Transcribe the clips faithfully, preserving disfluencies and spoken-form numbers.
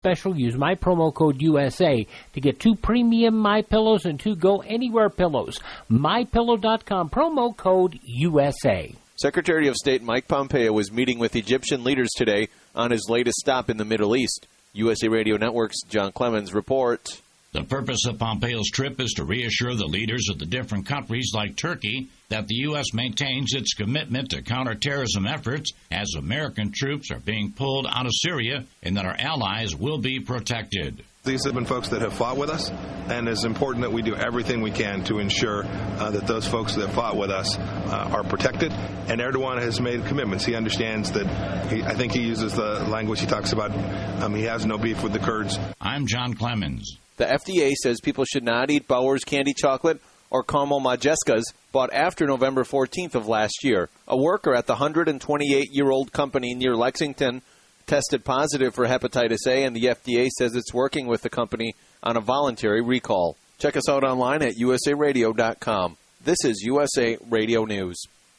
special. Use my promo code U S A to get two premium My Pillows and two Go Anywhere pillows. my pillow dot com, promo code U S A. Secretary of State Mike Pompeo was meeting with Egyptian leaders today on his latest stop in the Middle East. U S A Radio Network's John Clemens reports. The purpose of Pompeo's trip is to reassure the leaders of the different countries like Turkey that the U S maintains its commitment to counterterrorism efforts as American troops are being pulled out of Syria and that our allies will be protected. These have been folks that have fought with us, and it's important that we do everything we can to ensure uh, that those folks that fought with us uh, are protected. And Erdogan has made commitments. He understands that, he, I think he uses the language he talks about, um, he has no beef with the Kurds. I'm John Clemens. The F D A says people should not eat Bauer's candy chocolate or caramel majeskas bought after November fourteenth of last year. A worker at the one hundred twenty-eight-year-old company near Lexington tested positive for hepatitis A, and the F D A says it's working with the company on a voluntary recall. Check us out online at U S A radio dot com. This is U S A Radio News.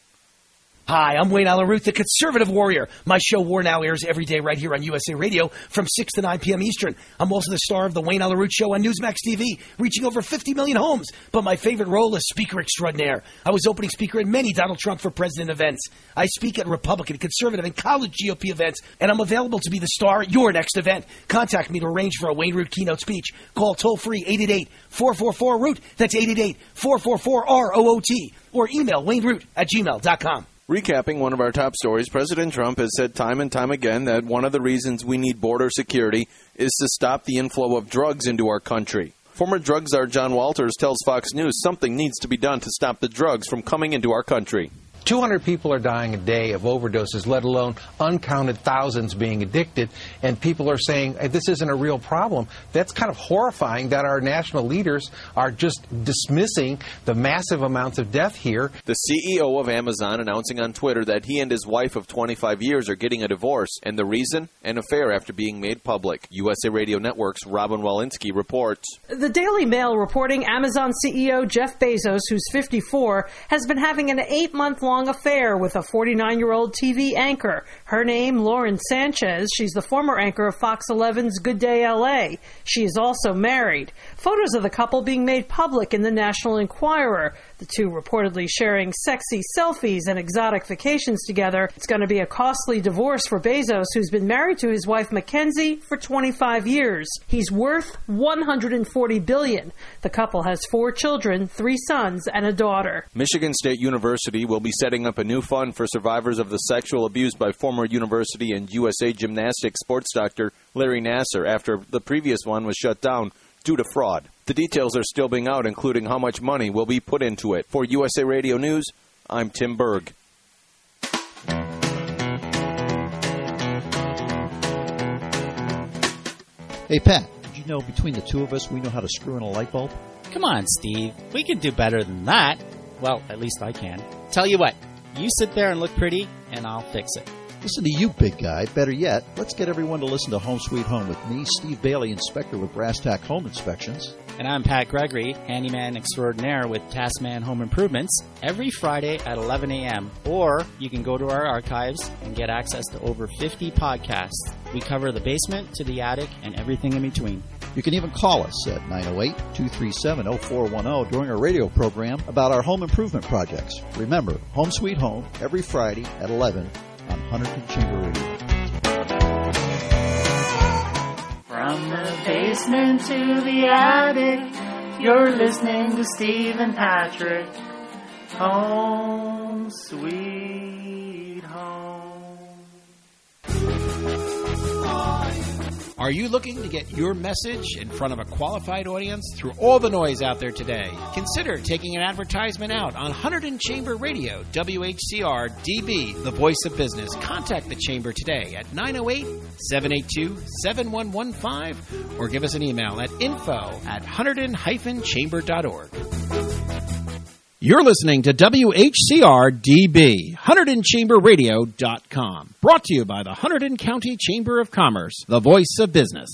Hi, I'm Wayne Allyn Root, the Conservative Warrior. My show War Now airs every day right here on U S A Radio from six to nine p.m. Eastern. I'm also the star of the Wayne Allyn Root Show on Newsmax T V, reaching over fifty million homes. But my favorite role is Speaker Extraordinaire. I was opening speaker at many Donald Trump for President events. I speak at Republican, Conservative, and college G O P events, and I'm available to be the star at your next event. Contact me to arrange for a Wayne Root keynote speech. Call toll-free eight eight eight, four four four, root. That's eight eight eight, four four four, R O O T. Or email wayneroot at gmail dot com. Recapping one of our top stories, President Trump has said time and time again that one of the reasons we need border security is to stop the inflow of drugs into our country. Former drug czar John Walters tells Fox News something needs to be done to stop the drugs from coming into our country. two hundred people are dying a day of overdoses, let alone uncounted thousands being addicted. And people are saying, hey, this isn't a real problem. That's kind of horrifying that our national leaders are just dismissing the massive amounts of death here. The C E O of Amazon announcing on Twitter that he and his wife of twenty-five years are getting a divorce. And the reason? An affair after being made public. U S A Radio Network's Robin Walensky reports. The Daily Mail reporting Amazon C E O Jeff Bezos, who's fifty-four, has been having an eight-month-long affair with a forty-nine-year-old T V anchor. Her name, Lauren Sanchez. She's the former anchor of Fox eleven's Good Day L A. She is also married. Photos of the couple being made public in the National Enquirer. The two reportedly sharing sexy selfies and exotic vacations together. It's going to be a costly divorce for Bezos, who's been married to his wife Mackenzie for twenty-five years. He's worth one hundred forty billion dollars. The couple has four children, three sons, and a daughter. Michigan State University will be setting up a new fund for survivors of the sexual abuse by former university and U S A gymnastics sports doctor Larry Nassar after the previous one was shut down due to fraud. The details are still being out, including how much money will be put into it. For U S A Radio News, I'm Tim Berg. Hey, Pat, did you know between the two of us, we know how to screw in a light bulb? Come on, Steve. We can do better than that. Well, at least I can. Tell you what, you sit there and look pretty, and I'll fix it. Listen to you, big guy. Better yet, let's get everyone to listen to Home Sweet Home with me, Steve Bailey, inspector with Brass Tack Home Inspections. And I'm Pat Gregory, handyman extraordinaire with Taskman Home Improvements, every Friday at eleven a.m. Or you can go to our archives and get access to over fifty podcasts. We cover the basement to the attic and everything in between. You can even call us at nine oh eight, two three seven, oh four one oh during our radio program about our home improvement projects. Remember, Home Sweet Home, every Friday at eleven on Hunterton Chamber Radio. From the basement to the attic, you're listening to Steve and Patrick. Home Sweet Home. Are you looking to get your message in front of a qualified audience through all the noise out there today? Consider taking an advertisement out on Hunterton Chamber Radio, W H C R D B, the voice of business. Contact the Chamber today at nine oh eight, seven eight two, seven one one five or give us an email at info at hunterton dash chamber dot org. You're listening to W H C R D B, Hunterton Chamber Radio dot com. Brought to you by the Hunterton County Chamber of Commerce, the voice of business.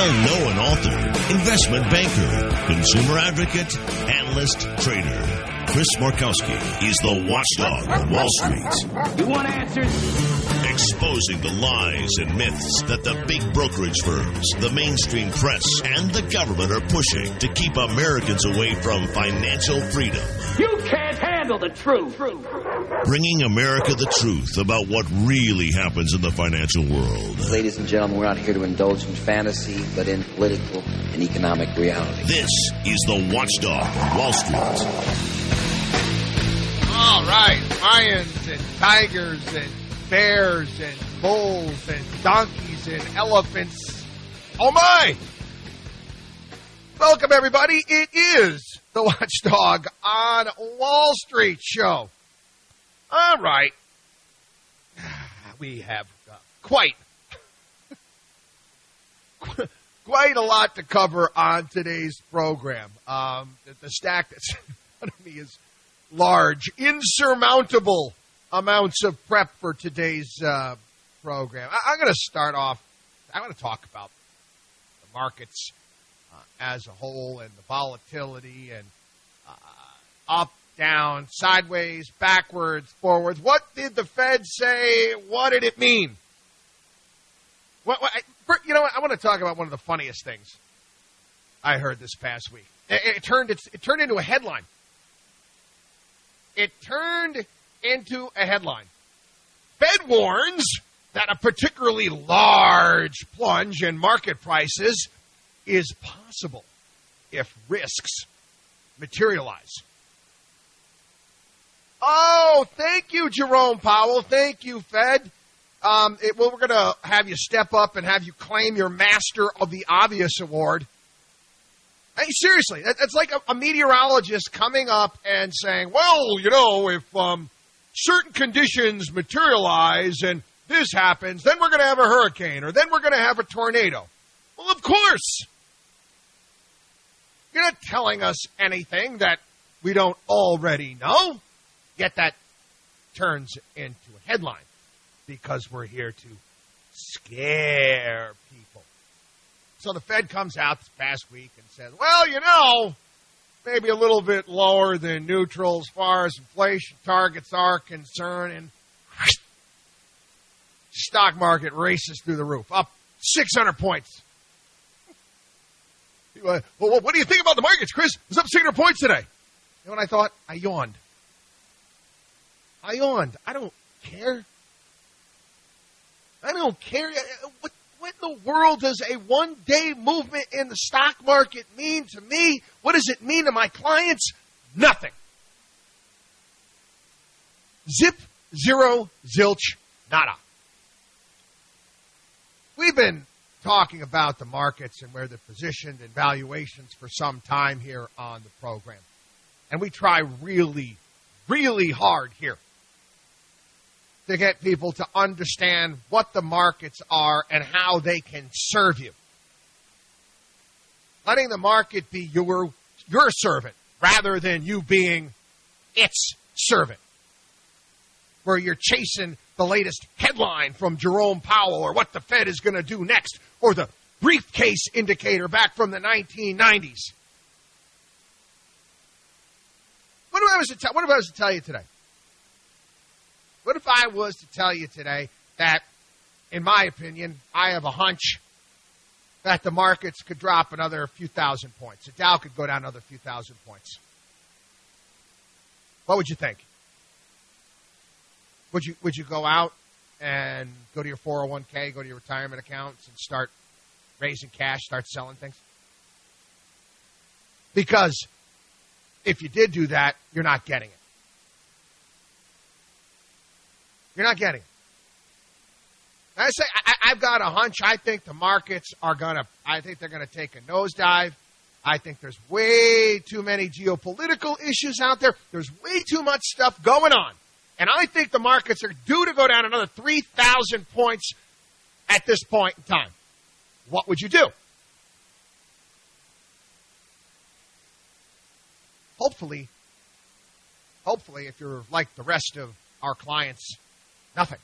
Well-known author, investment banker, consumer advocate, analyst, trader. Chris Markowski is the watchdog on Wall Street. You want answers? Exposing the lies and myths that the big brokerage firms, the mainstream press, and the government are pushing to keep Americans away from financial freedom. You can't handle the truth. Bringing America the truth about what really happens in the financial world. Ladies and gentlemen, we're not here to indulge in fantasy, but in political and economic reality. This is the Watchdog on Wall Street. All right, lions and tigers and bears and bulls and donkeys and elephants. Oh my! Welcome everybody. It is the Watchdog on Wall Street show. All right. We have uh, quite, quite a lot to cover on today's program. Um, the, the stack that's in front of me is large, insurmountable amounts of prep for today's uh, program. I, I'm going to start off, I want to talk about the markets uh, as a whole and the volatility and uh, up, down, sideways, backwards, forwards. What did the Fed say? What did it mean? What, what, I, you know what? I want to talk about one of the funniest things I heard this past week. It, it turned, it, it turned into a headline. It turned into a headline. Fed warns that a particularly large plunge in market prices is possible if risks materialize. Oh, thank you, Jerome Powell. Thank you, Fed. Um, it, well, we're going to have you step up and have you claim your Master of the Obvious award. Hey, seriously, that, that's like a, a meteorologist coming up and saying, well, you know, if um, certain conditions materialize and this happens, then we're going to have a hurricane or then we're going to have a tornado. Well, of course. You're not telling us anything that we don't already know. Yet that turns into a headline because we're here to scare people. So the Fed comes out this past week and says, well, you know, maybe a little bit lower than neutral as far as inflation targets are concerned. And stock market races through the roof, up six hundred points. Well, what do you think about the markets, Chris? It's up six hundred points today. You know what I thought? I yawned. I yawned. I don't care. I don't care. What, what in the world does a one-day movement in the stock market mean to me? What does it mean to my clients? Nothing. Zip, zero, zilch, nada. We've been talking about the markets and where they're positioned and valuations for some time here on the program. And we try really, really hard here to get people to understand what the markets are and how they can serve you. Letting the market be your, your servant rather than you being its servant. Where you're chasing the latest headline from Jerome Powell or what the Fed is going to do next or the briefcase indicator back from the nineteen nineties. What if I was to tell, what if I was to tell you today? What if I was to tell you today that, in my opinion, I have a hunch that the markets could drop another few thousand points. The Dow could go down another few thousand points. What would you think? Would you would you go out and go to your four oh one k, go to your retirement accounts and start raising cash, start selling things? Because if you did do that, you're not getting it. You're not getting it. I say I, I've got a hunch. I think the markets are gonna. I think they're gonna take a nosedive. I think there's way too many geopolitical issues out there. There's way too much stuff going on, and I think the markets are due to go down another three thousand points at this point in time. What would you do? Hopefully, hopefully, if you're like the rest of our clients, nothing.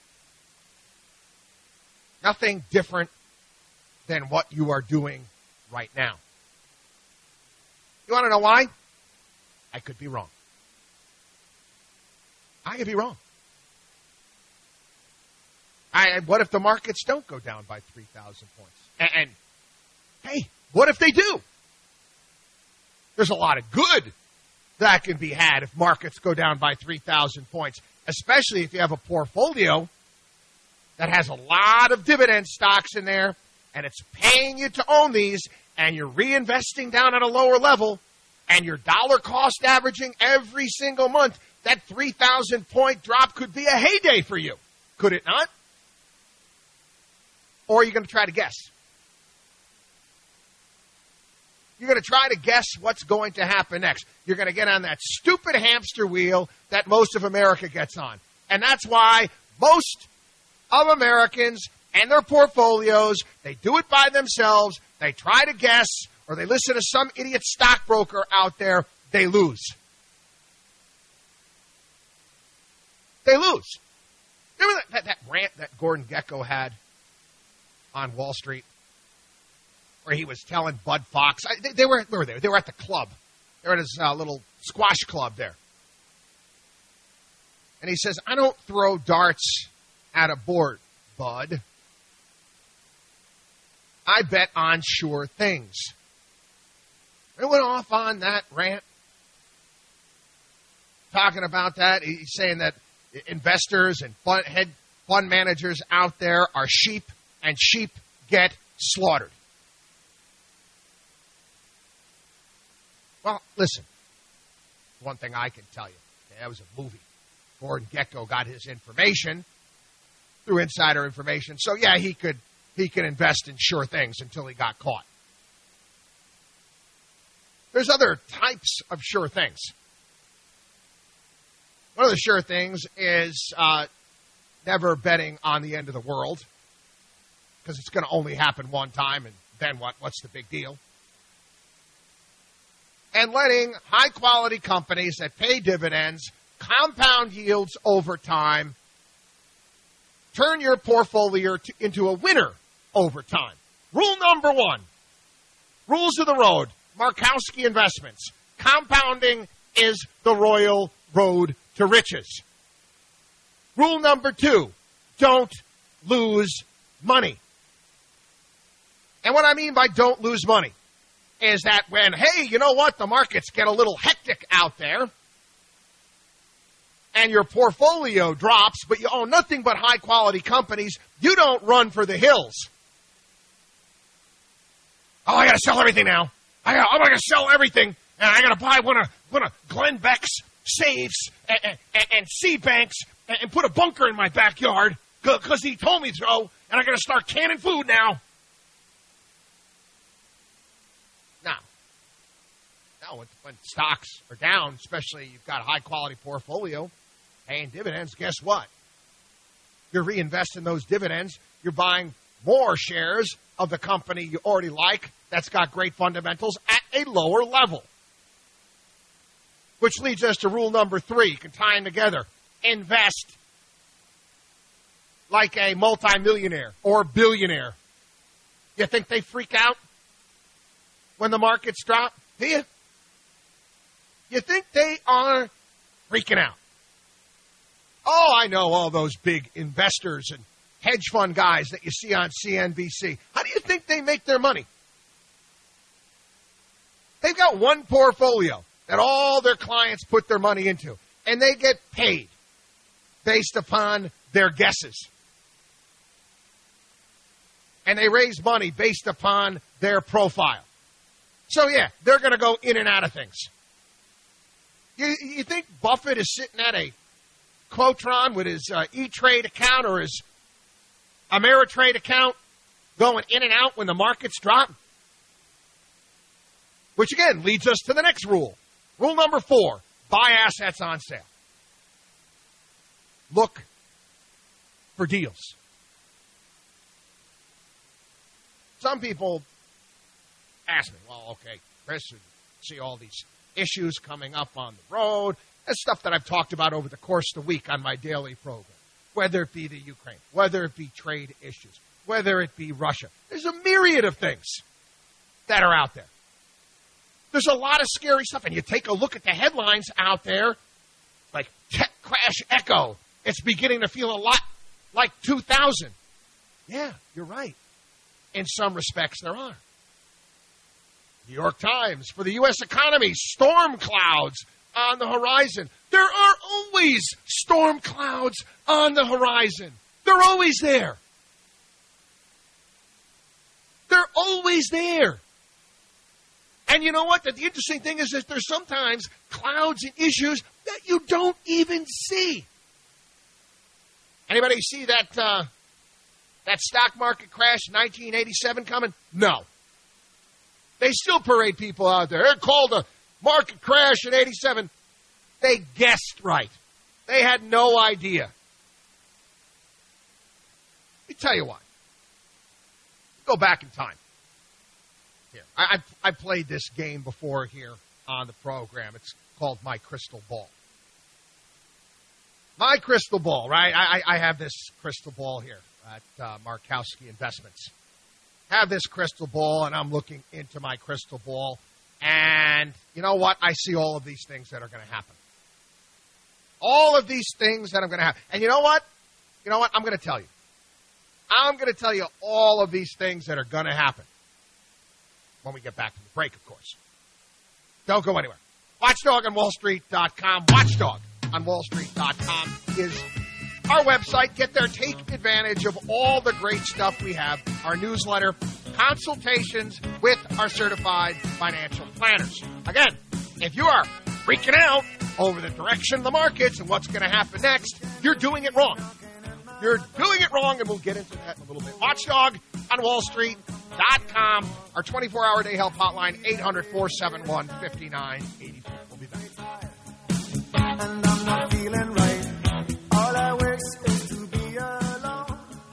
Nothing different than what you are doing right now. You want to know why? I could be wrong. I could be wrong. I, what if the markets don't go down by three thousand points? And, and, hey, what if they do? There's a lot of good that can be had if markets go down by three thousand points, especially if you have a portfolio that has a lot of dividend stocks in there, and it's paying you to own these, and you're reinvesting down at a lower level, and you're dollar cost averaging every single month. That three thousand point drop could be a heyday for you, could it not? Or are you going to try to guess? You're going to try to guess what's going to happen next. You're going to get on that stupid hamster wheel that most of America gets on. And that's why most of Americans and their portfolios, they do it by themselves, they try to guess, or they listen to some idiot stockbroker out there, they lose. They lose. Remember that, that, that rant that Gordon Gekko had on Wall Street, where he was telling Bud Fox, I, they, they were where were they? They were at the club. They were at his uh, little squash club there. And he says, I don't throw darts at a board, Bud. I bet on sure things. They went off on that rant, talking about that. He's saying that investors and fund, head fund managers out there are sheep, and sheep get slaughtered. Well, listen, one thing I can tell you, that was a movie. Gordon Gekko got his information through insider information. So, yeah, he could he could invest in sure things until he got caught. There's other types of sure things. One of the sure things is uh, never betting on the end of the world, because it's going to only happen one time, and then what? What's the big deal? And letting high-quality companies that pay dividends, compound yields over time, turn your portfolio to, into a winner over time. Rule number one, rules of the road, Markowski Investments. Compounding is the royal road to riches. Rule number two, don't lose money. And what I mean by don't lose money is that when, hey, you know what, the markets get a little hectic out there, and your portfolio drops, but you own nothing but high-quality companies, you don't run for the hills. Oh, I got to sell everything now. I got, I'm going to sell everything, and I got to buy one of one of Glenn Beck's safes and, and, and seed banks and, and put a bunker in my backyard because he told me so, and I got to start canning food now. Now, now when, when stocks are down, especially you've got a high-quality portfolio paying dividends, guess what? You're reinvesting those dividends. You're buying more shares of the company you already like that's got great fundamentals at a lower level. Which leads us to rule number three. You can tie them together. Invest like a multimillionaire or billionaire. You think they freak out when the markets drop? Do you? You think they are freaking out? Oh, I know all those big investors and hedge fund guys that you see on C N B C. How do you think they make their money? They've got one portfolio that all their clients put their money into, and they get paid based upon their guesses. And they raise money based upon their profile. So, yeah, they're going to go in and out of things. You, you think Buffett is sitting at a Quotron with his uh, E-Trade account or his Ameritrade account going in and out when the markets drop? Which, again, leads us to the next rule. Rule number four, buy assets on sale. Look for deals. Some people ask me, well, okay, Chris, you see all these issues coming up on the road. That's stuff that I've talked about over the course of the week on my daily program, whether it be the Ukraine, whether it be trade issues, whether it be Russia. There's a myriad of things that are out there. There's a lot of scary stuff, and you take a look at the headlines out there, like tech crash crash echo. It's beginning to feel a lot like two thousand. Yeah, you're right. In some respects, there are. New York Times, for the U S economy, storm clouds on the horizon. There are always storm clouds on the horizon. They're always there. They're always there. And you know what? The interesting thing is that there's sometimes clouds and issues that you don't even see. Anybody see that uh, that stock market crash in nineteen eighty-seven coming? No. They still parade people out there. They're called a market crash in eighty-seven. They guessed right. They had no idea. Let me tell you what. Go back in time. Here, I, I, I played this game before here on the program. It's called My Crystal Ball. My crystal ball, right? I, I have this crystal ball here at uh, Markowski Investments. Have this crystal ball, and I'm looking into my crystal ball. And you know what? I see all of these things that are going to happen. All of these things that I'm going to happen. And you know what? You know what? I'm going to tell you. I'm going to tell you all of these things that are going to happen. When we get back from the break, of course. Don't go anywhere. Watchdog on Wall Street dot com. Watchdog on Wall Street dot com is our website. Get there. Take advantage of all the great stuff we have. Our newsletter, consultations with our certified financial planners. Again, if you are freaking out over the direction of the markets and what's going to happen next, you're doing it wrong. You're doing it wrong, and we'll get into that in a little bit. Watchdog on Wall Street dot com. Our twenty-four hour day help hotline, eight hundred, four seven one, five nine eight four. We'll be back. And I'm not feeling right. All I wish is to be alone.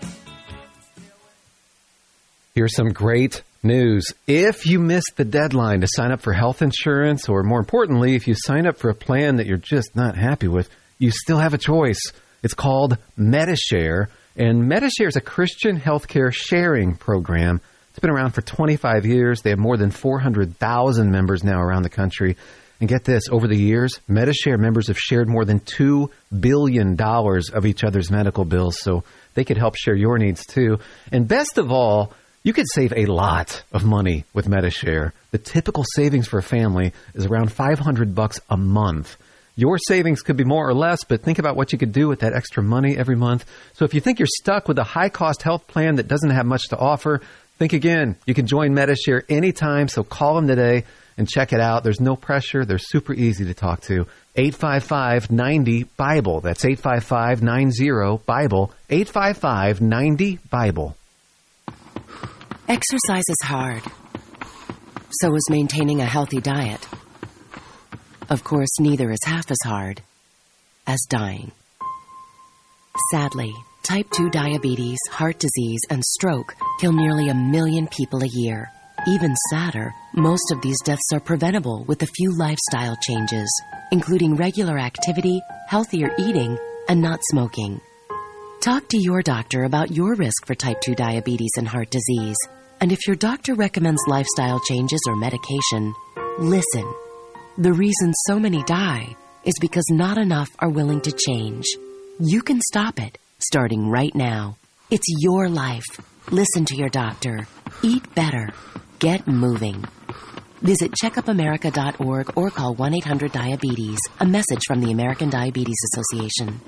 Here's some great news. If you missed the deadline to sign up for health insurance, or more importantly, if you sign up for a plan that you're just not happy with, you still have a choice. It's called Medi-Share, and Medi-Share is a Christian healthcare sharing program. It's been around for twenty-five years. They have more than four hundred thousand members now around the country. And get this, over the years, Medi-Share members have shared more than two billion dollars of each other's medical bills, so they could help share your needs too. And best of all, you could save a lot of money with Medi-Share. The typical savings for a family is around five hundred bucks a month. Your savings could be more or less, but think about what you could do with that extra money every month. So if you think you're stuck with a high-cost health plan that doesn't have much to offer, think again. You can join Medi-Share anytime, so call them today and check it out. There's no pressure. They're super easy to talk to. eight five five, nine zero, BIBLE. That's eight five five, nine zero, BIBLE. eight five five, nine zero, BIBLE. Exercise is hard. So is maintaining a healthy diet. Of course, neither is half as hard as dying. Sadly, type two diabetes, heart disease, and stroke kill nearly a million people a year. Even sadder, most of these deaths are preventable with a few lifestyle changes, including regular activity, healthier eating, and not smoking. Talk to your doctor about your risk for type two diabetes and heart disease. And if your doctor recommends lifestyle changes or medication, listen. The reason so many die is because not enough are willing to change. You can stop it, starting right now. It's your life. Listen to your doctor. Eat better. Get moving. Visit checkup america dot org or call one eight hundred diabetes. A message from the American Diabetes Association.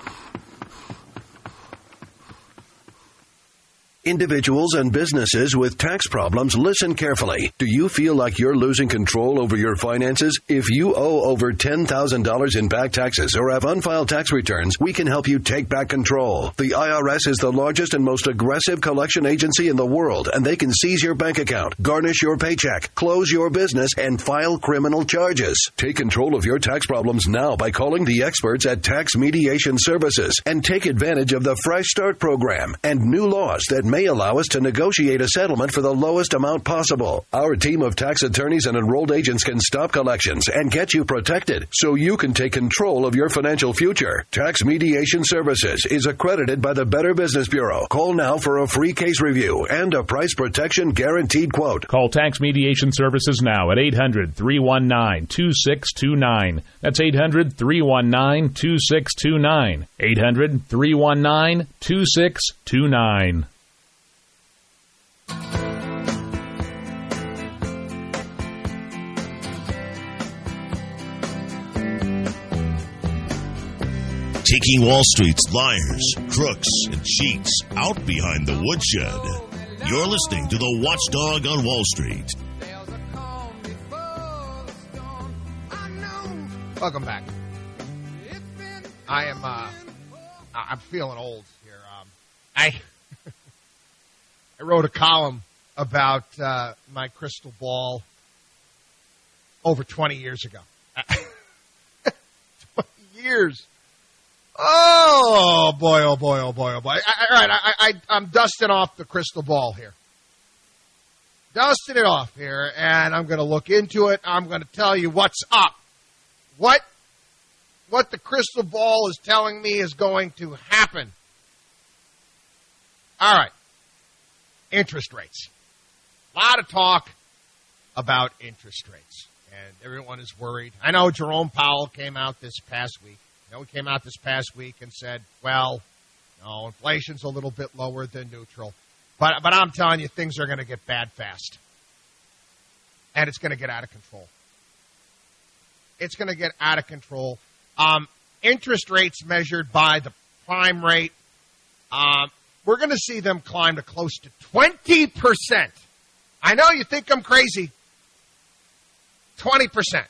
Individuals and businesses with tax problems, listen carefully. Do you feel like you're losing control over your finances? If you owe over ten thousand dollars in back taxes or have unfiled tax returns, we can help you take back control. The I R S is the largest and most aggressive collection agency in the world, and they can seize your bank account, garnish your paycheck, close your business, and file criminal charges. Take control of your tax problems now by calling the experts at Tax Mediation Services and take advantage of the Fresh Start program and new laws that make may allow us to negotiate a settlement for the lowest amount possible. Our team of tax attorneys and enrolled agents can stop collections and get you protected so you can take control of your financial future. Tax Mediation Services is accredited by the Better Business Bureau. Call now for a free case review and a price protection guaranteed quote. Call Tax Mediation Services now at eight hundred, three one nine, two six two nine. That's eight hundred, three one nine, two six two nine. eight hundred, three one nine, two six two nine. Taking Wall Street's liars, crooks, and cheats out behind the woodshed. You're listening to the Watchdog on Wall Street. Welcome back. I am, uh, I'm feeling old here. Um, I, I wrote a column about uh, my crystal ball over twenty years ago. twenty years. Oh, boy, oh, boy, oh, boy, oh, boy. I, all right, I, I, I'm dusting off the crystal ball here. Dusting it off here, and I'm going to look into it. I'm going to tell you what's up. What, what the crystal ball is telling me is going to happen. All right. Interest rates. A lot of talk about interest rates, and everyone is worried. I know Jerome Powell came out this past week. You know, he came out this past week and said, well, no, inflation's a little bit lower than neutral. But but I'm telling you, things are going to get bad fast. And it's going to get out of control. It's going to get out of control. Um, interest rates measured by the prime rate, um, we're going to see them climb to close to twenty percent. I know you think I'm crazy. twenty percent.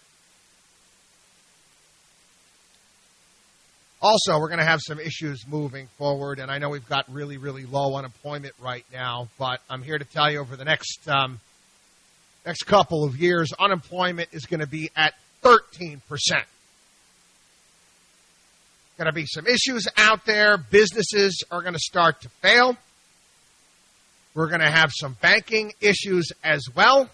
Also, we're going to have some issues moving forward, and I know we've got really, really low unemployment right now, but I'm here to tell you over the next um, next couple of years, unemployment is going to be at thirteen percent. Going to be some issues out there. Businesses are going to start to fail. We're going to have some banking issues as well.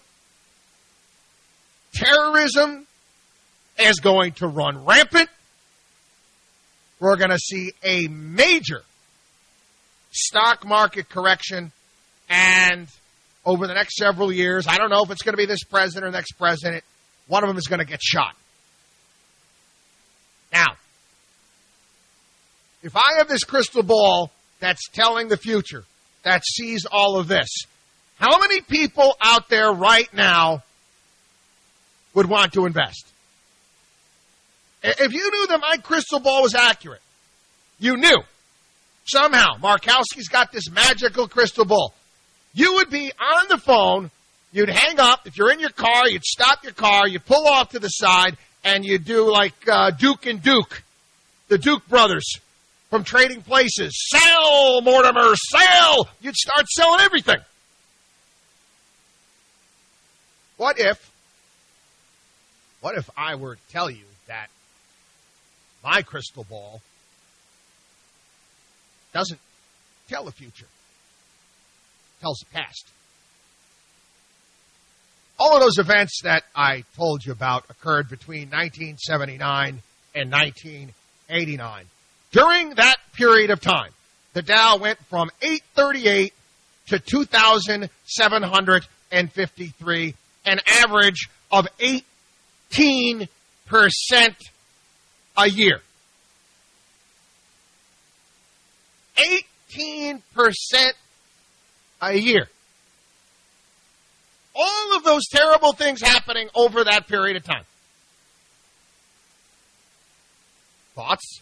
Terrorism is going to run rampant. We're going to see a major stock market correction, and over the next several years, I don't know if it's going to be this president or next president, one of them is going to get shot. Now, if I have this crystal ball that's telling the future, that sees all of this, how many people out there right now would want to invest? If you knew that my crystal ball was accurate, you knew. Somehow, Markowski's got this magical crystal ball. You would be on the phone, you'd hang up, if you're in your car, you'd stop your car, you pull off to the side, and you do like uh, Duke and Duke, the Duke brothers from Trading Places. Sell, Mortimer, sell! You'd start selling everything. What if, what if I were to tell you that my crystal ball doesn't tell the future, it tells the past? All of those events that I told you about occurred between nineteen seventy-nine and nineteen eighty-nine. During that period of time, the Dow went from eight thirty-eight to two thousand seven hundred fifty-three, an average of eighteen percent a year. eighteen percent a year. All of those terrible things happening over that period of time. Thoughts?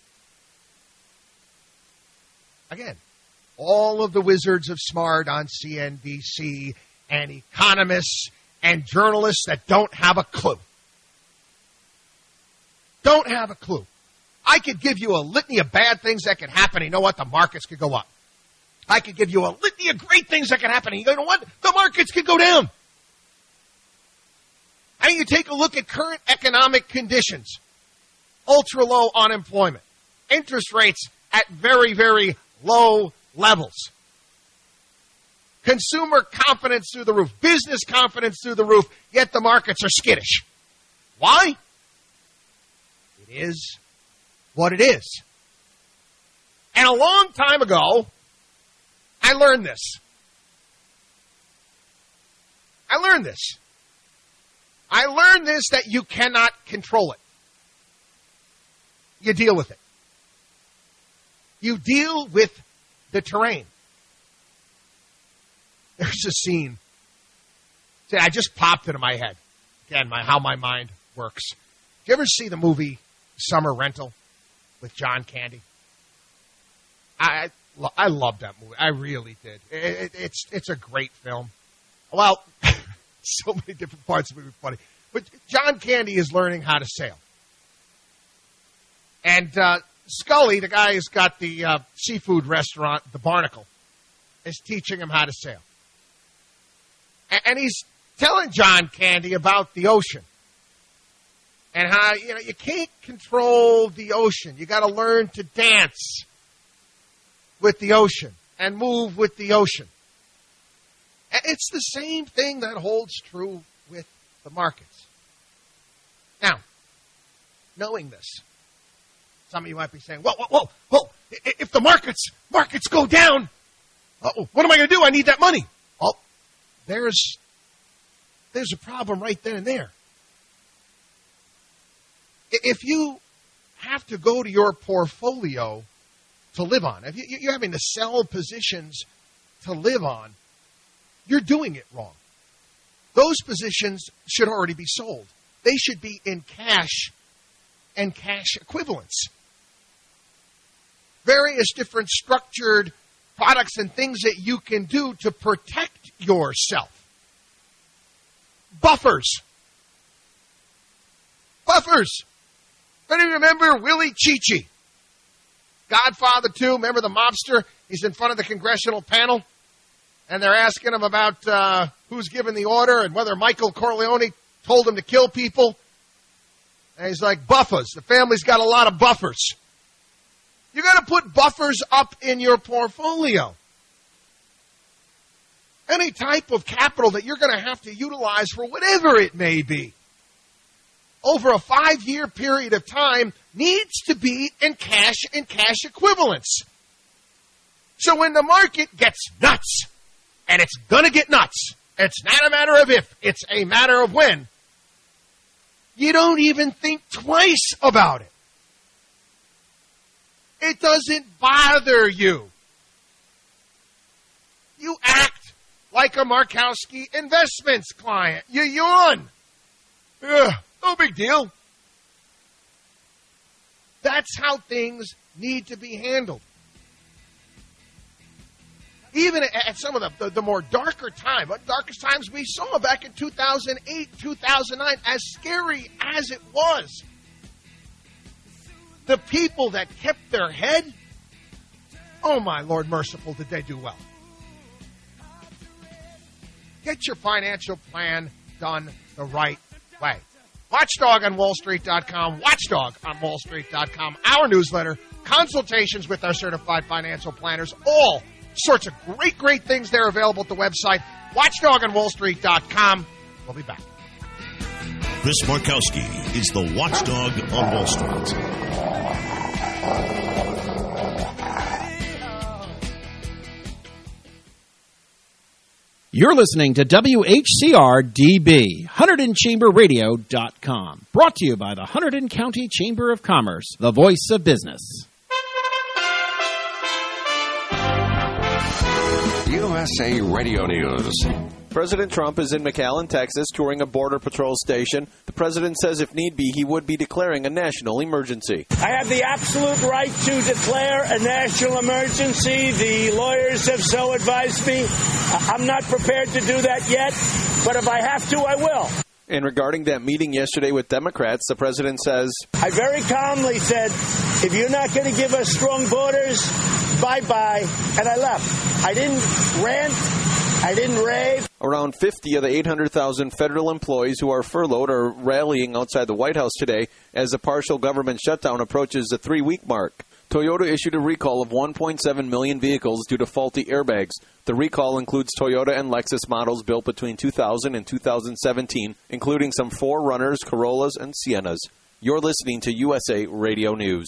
Again, all of the wizards of smart on C N B C and economists and journalists that don't have a clue. Don't have a clue. I could give you a litany of bad things that could happen. You know what? The markets could go up. I could give you a litany of great things that could happen. You know what? The markets could go down. And you take a look at current economic conditions. Ultra low unemployment. Interest rates at very, very low levels. Consumer confidence through the roof. Business confidence through the roof. Yet the markets are skittish. Why? It is what it is. And a long time ago, I learned this. I learned this. I learned this that you cannot control it. You deal with it. You deal with the terrain. There's a scene. See, I just popped into my head. Again, my how my mind works. Did you ever see the movie Summer Rental with John Candy? I I loved that movie. I really did. It, it, it's it's a great film. Well, so many different parts of it are funny. But John Candy is learning how to sail. And uh, Scully, the guy who's got the uh, seafood restaurant, the Barnacle, is teaching him how to sail. And, and he's telling John Candy about the ocean. And how, you know, you can't control the ocean. You got to learn to dance with the ocean and move with the ocean. And it's the same thing that holds true with the markets. Now, knowing this, some of you might be saying, whoa, whoa, whoa, whoa, if the markets, markets go down, uh-oh, what am I going to do? I need that money. Well, there's, there's a problem right then and there. If you have to go to your portfolio to live on, if you're having to sell positions to live on, you're doing it wrong. Those positions should already be sold. They should be in cash and cash equivalents. Various different structured products and things that you can do to protect yourself. Buffers. Buffers. Anybody remember Willie Chichi? Godfather two, remember the mobster? He's in front of the congressional panel, and they're asking him about uh, who's given the order and whether Michael Corleone told him to kill people. And he's like, buffers. The family's got a lot of buffers. You got to put buffers up in your portfolio. Any type of capital that you're going to have to utilize for whatever it may be over a five-year period of time needs to be in cash and cash equivalents. So when the market gets nuts, and it's going to get nuts, it's not a matter of if, it's a matter of when, you don't even think twice about it. It doesn't bother you. You act like a Markowski Investments client. You yawn. Ugh, no big deal. That's how things need to be handled. Even at some of the, the, the more darker time, darkest times we saw back in two thousand eight, two thousand nine, as scary as it was, the people that kept their head, oh my Lord merciful, did they do well. Get your financial plan done the right way. Watchdog on Wall Street dot com, Watchdog on Wall Street dot com, our newsletter, consultations with our certified financial planners, all sorts of great, great things there available at the website, Watchdog on Wall Street dot com. We'll be back. Chris Markowski is the Watchdog on Wall Street. You're listening to W H C R D B, Hunterdon Chamber Radio dot com. Brought to you by the Hunterdon County Chamber of Commerce, the voice of business. U S A Radio News. President Trump is in McAllen, Texas, touring a Border Patrol station. The president says if need be, he would be declaring a national emergency. I have the absolute right to declare a national emergency. The lawyers have so advised me. I'm not prepared to do that yet, but if I have to, I will. And regarding that meeting yesterday with Democrats, the president says, I very calmly said, if you're not going to give us strong borders, bye-bye, and I left. I didn't rant. I didn't rave. Around fifty of the eight hundred thousand federal employees who are furloughed are rallying outside the White House today as the partial government shutdown approaches the three-week mark. Toyota issued a recall of one point seven million vehicles due to faulty airbags. The recall includes Toyota and Lexus models built between two thousand and two thousand seventeen, including some four Runners, Corollas, and Siennas. You're listening to U S A Radio News.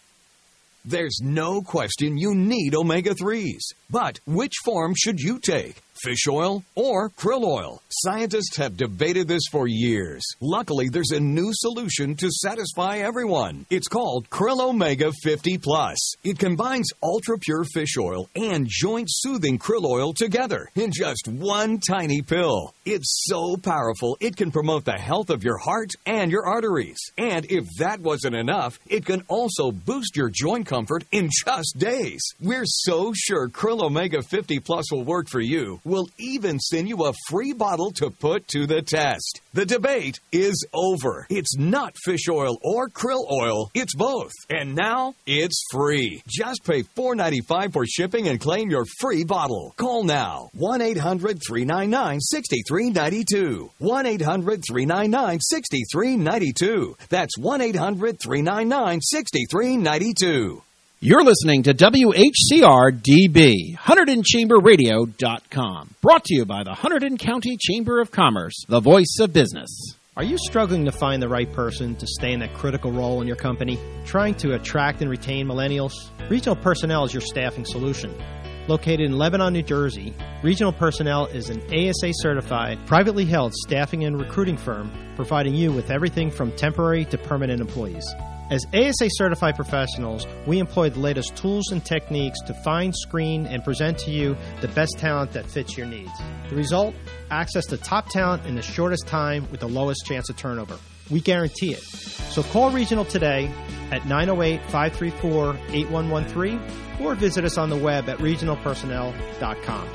There's no question you need omega threes. But which form should you take? Fish oil or krill oil? Scientists have debated this for years. Luckily, there's a new solution to satisfy everyone. It's called Krill Omega fifty plus. It combines ultra-pure fish oil and joint-soothing krill oil together in just one tiny pill. It's so powerful, it can promote the health of your heart and your arteries. And if that wasn't enough, it can also boost your joint comfort in just days. We're so sure Krill Omega fifty plus will work for you. We'll even send you a free bottle to put to the test. The debate is over. It's not fish oil or krill oil. It's both. And now it's free. Just pay four dollars and ninety-five cents for shipping and claim your free bottle. Call now. one eight hundred three nine nine six three nine two. one eight hundred three nine nine six three nine two. That's one eight hundred three nine nine six three nine two. You're listening to W H C R D B, Hunterdon Chamber Radio dot com. Brought to you by the Hunterdon County Chamber of Commerce, the voice of business. Are you struggling to find the right person to stay in that critical role in your company? Trying to attract and retain millennials? Regional Personnel is your staffing solution. Located in Lebanon, New Jersey, Regional Personnel is an A S A-certified, privately held staffing and recruiting firm providing you with everything from temporary to permanent employees. As A S A-certified professionals, we employ the latest tools and techniques to find, screen, and present to you the best talent that fits your needs. The result? Access to top talent in the shortest time with the lowest chance of turnover. We guarantee it. So call Regional today at nine oh eight, five three four, eight one one three or visit us on the web at regional personnel dot com.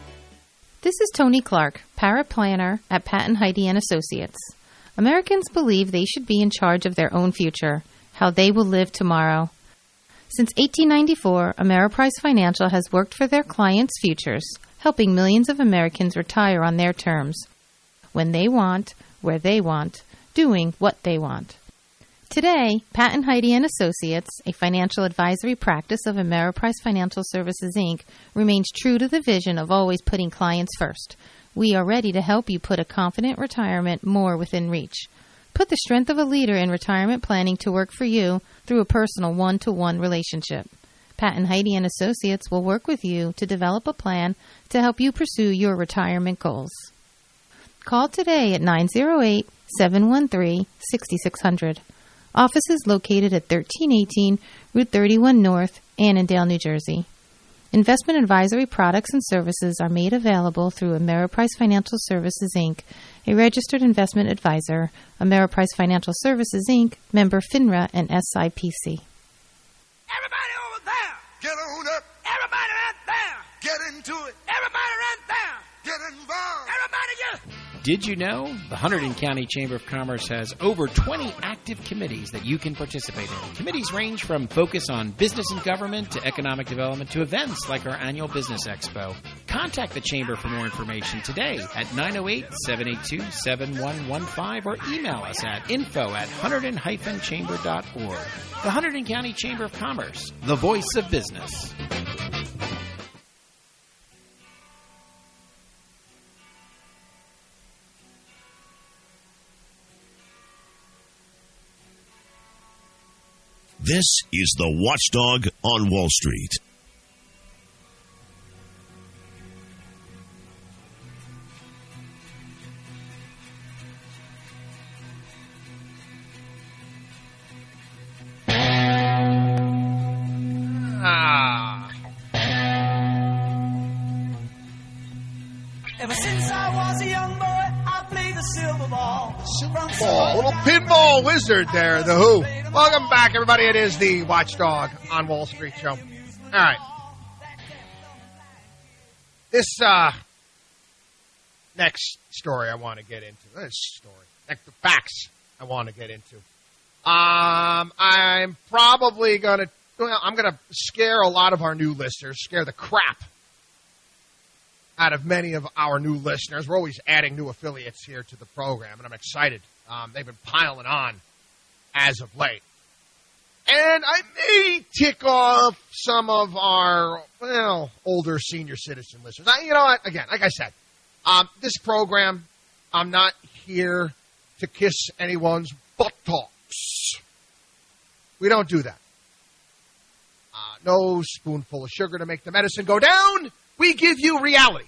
This is Tony Clark, paraplanner at Pat and Heidi and Associates. Americans believe they should be in charge of their own future, how they will live tomorrow. Since eighteen ninety-four, Ameriprise Financial has worked for their clients' futures, helping millions of Americans retire on their terms, when they want, where they want, doing what they want. Today, Pat and Heidi and Associates, a financial advisory practice of Ameriprise Financial Services, Incorporated, remains true to the vision of always putting clients first. We are ready to help you put a confident retirement more within reach. Put the strength of a leader in retirement planning to work for you through a personal one-to-one relationship. Pat and Heidi and Associates will work with you to develop a plan to help you pursue your retirement goals. Call today at nine oh eight, seven one three, six six zero zero. Office is located at thirteen eighteen Route thirty-one North, Annandale, New Jersey. Investment advisory products and services are made available through Ameriprise Financial Services, Incorporated, a registered investment advisor, Ameriprise Financial Services, Incorporated, member FINRA and S I P C. Everybody over there! Get on up! Everybody right there! Get into it! Everybody right there! Get involved! Everybody just... Did you know the Hunterdon County Chamber of Commerce has over twenty active committees that you can participate in? Committees range from focus on business and government to economic development to events like our annual Business Expo. Contact the Chamber for more information today at nine oh eight, seven eight two, seven one one five or email us at info at hunterdon dash chamber dot org. The Hunterdon County Chamber of Commerce, the voice of business. This is the Watchdog on Wall Street. Ah. Ever since I was a young boy, I played the silver ball. Oh, a little pinball wizard there, The Who. Welcome back, everybody. It is the Watchdog on Wall Street show. All right. This uh, next story I want to get into. This story. Next, the facts I want to get into. Um, I'm probably going to, well, I'm going to scare a lot of our new listeners, scare the crap out of many of our new listeners. We're always adding new affiliates here to the program, and I'm excited. Um, they've been piling on as of late. And I may tick off some of our, well, older senior citizen listeners. I, you know what? Again, like I said, um, this program, I'm not here to kiss anyone's buttocks. We don't do that. Uh, no spoonful of sugar to make the medicine go down. We give you reality.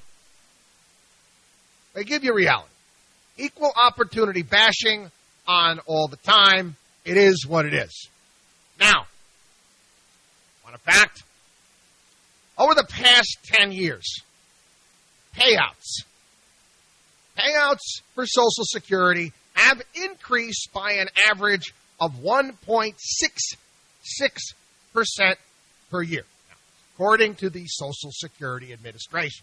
They give you reality. Equal opportunity bashing on all the time. It is what it is. Now, on a fact, over the past ten years, payouts, payouts for Social Security have increased by an average of one point six six percent per year, according to the Social Security Administration.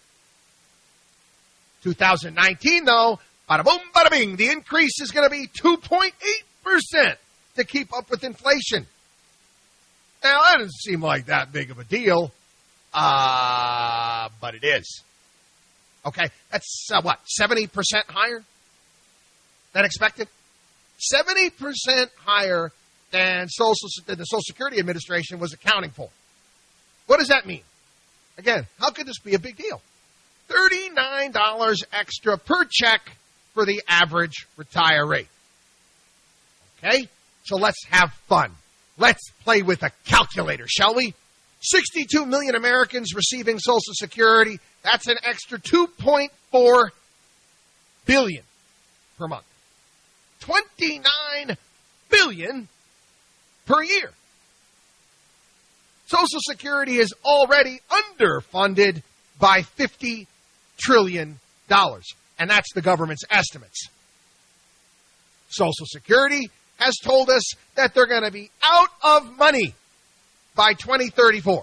twenty nineteen, though, bada boom, bada bing, the increase is going to be two point eight percent to keep up with inflation. Now, that doesn't seem like that big of a deal, uh, but it is. Okay, that's uh, what, seventy percent higher than expected? seventy percent higher than Social, than the Social Security Administration was accounting for. What does that mean? Again, how could this be a big deal? thirty-nine dollars extra per check for the average retiree. Okay, so let's have fun. Let's play with a calculator, shall we? sixty-two million Americans receiving Social Security. That's an extra two point four billion dollars per month. twenty-nine billion dollars per year. Social Security is already underfunded by fifty trillion dollars, and that's the government's estimates. Social Security has told us that they're going to be out of money by twenty thirty-four.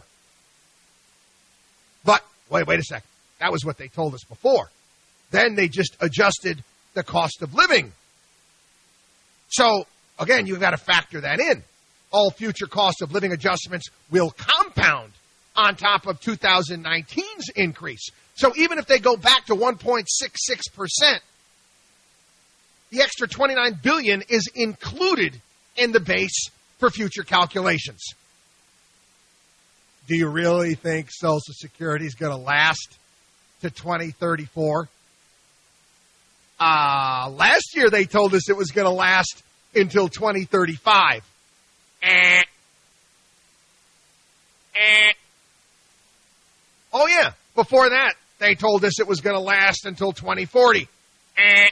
But, wait, wait a second. That was what they told us before. Then they just adjusted the cost of living. So, again, you've got to factor that in. All future cost of living adjustments will compound on top of two thousand nineteen's increase. So even if they go back to one point six six percent, the extra twenty-nine billion dollars is included in the base for future calculations. Do you really think Social Security is going to last to twenty thirty-four? Uh, last year they told us it was going to last until twenty thirty-five. Eh. Eh. Oh, yeah. Before that, they told us it was going to last until twenty forty. Eh.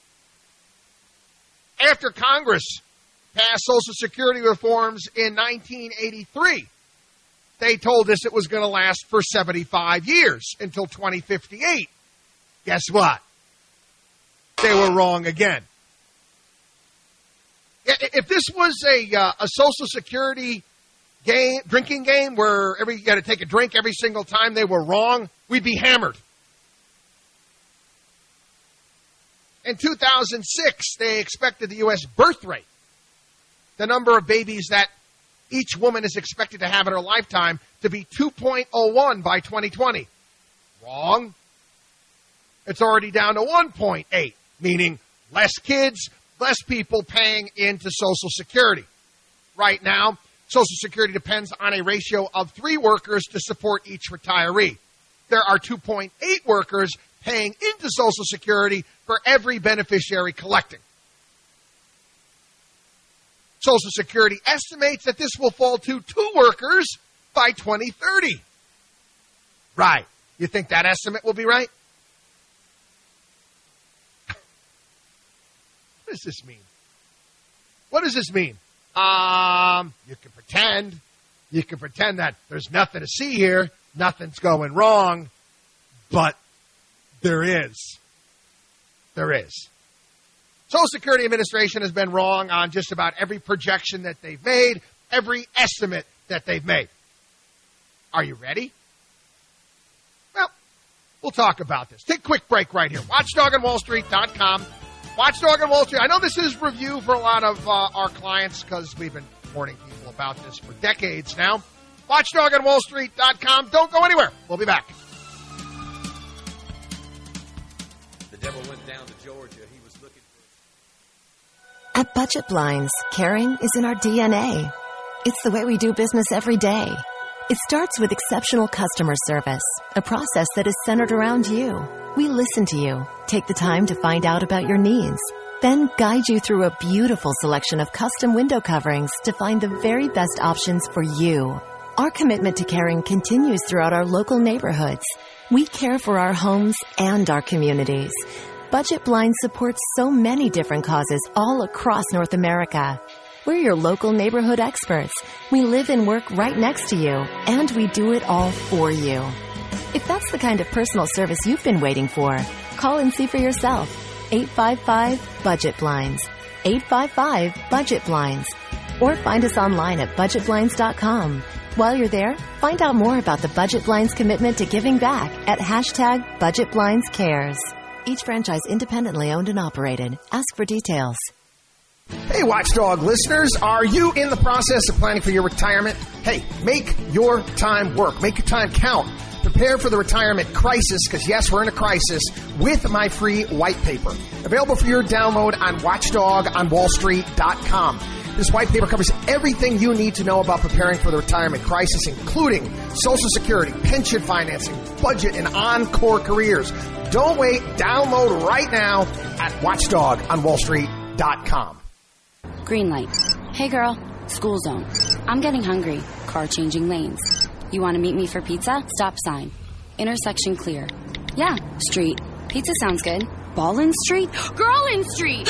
After Congress passed Social Security reforms in nineteen eighty-three, they told us it was going to last for seventy-five years until twenty fifty-eight. Guess what? They were wrong again. If this was a uh, a Social Security game, drinking game where every you got to take a drink every single time they were wrong, we'd be hammered. In two thousand six, they expected the U S birth rate, the number of babies that each woman is expected to have in her lifetime, to be two point oh one by twenty twenty. Wrong. It's already down to one point eight, meaning less kids, less people paying into Social Security. Right now, Social Security depends on a ratio of three workers to support each retiree. There are two point eight workers paying into Social Security for every beneficiary collecting. Social Security estimates that this will fall to two workers by twenty thirty. Right. You think that estimate will be right? What does this mean? What does this mean? Um, you can pretend. You can pretend that there's nothing to see here, nothing's going wrong, but there is. There is. Social Security Administration has been wrong on just about every projection that they've made, every estimate that they've made. Are you ready? Well, we'll talk about this. Take a quick break right here. watchdog on wall street dot com. Watchdog on Wall Street. I know this is review for a lot of uh, our clients because we've been warning people about this for decades now. watchdog on wall street dot com. Don't go anywhere. We'll be back. At Budget Blinds, caring is in our D N A. It's the way we do business every day. It starts with exceptional customer service, a process that is centered around you. We listen to you, take the time to find out about your needs, then guide you through a beautiful selection of custom window coverings to find the very best options for you. Our commitment to caring continues throughout our local neighborhoods. We care for our homes and our communities. Budget Blinds supports so many different causes all across North America. We're your local neighborhood experts. We live and work right next to you, and we do it all for you. If that's the kind of personal service you've been waiting for, call and see for yourself. eight five five, budget blinds. eight five five, budget blinds. Or find us online at budget blinds dot com. While you're there, find out more about the Budget Blinds commitment to giving back at hashtag Budget Blinds Cares. Each franchise independently owned and operated. Ask for details. Hey, Watchdog listeners, are you in the process of planning for your retirement? Hey, make your time work. Make your time count. Prepare for the retirement crisis, because yes, we're in a crisis, with my free white paper. Available for your download on watchdog on wall street dot com. This white paper covers everything you need to know about preparing for the retirement crisis, including Social Security, pension financing, budget, and encore careers. Don't wait. Download right now at watchdog on wall street dot com. Green light. Hey girl, school zone. I'm getting hungry. Car changing lanes. You want to meet me for pizza? Stop sign. Intersection clear. Yeah, street. Pizza sounds good. Ballin Street? Girlin Street!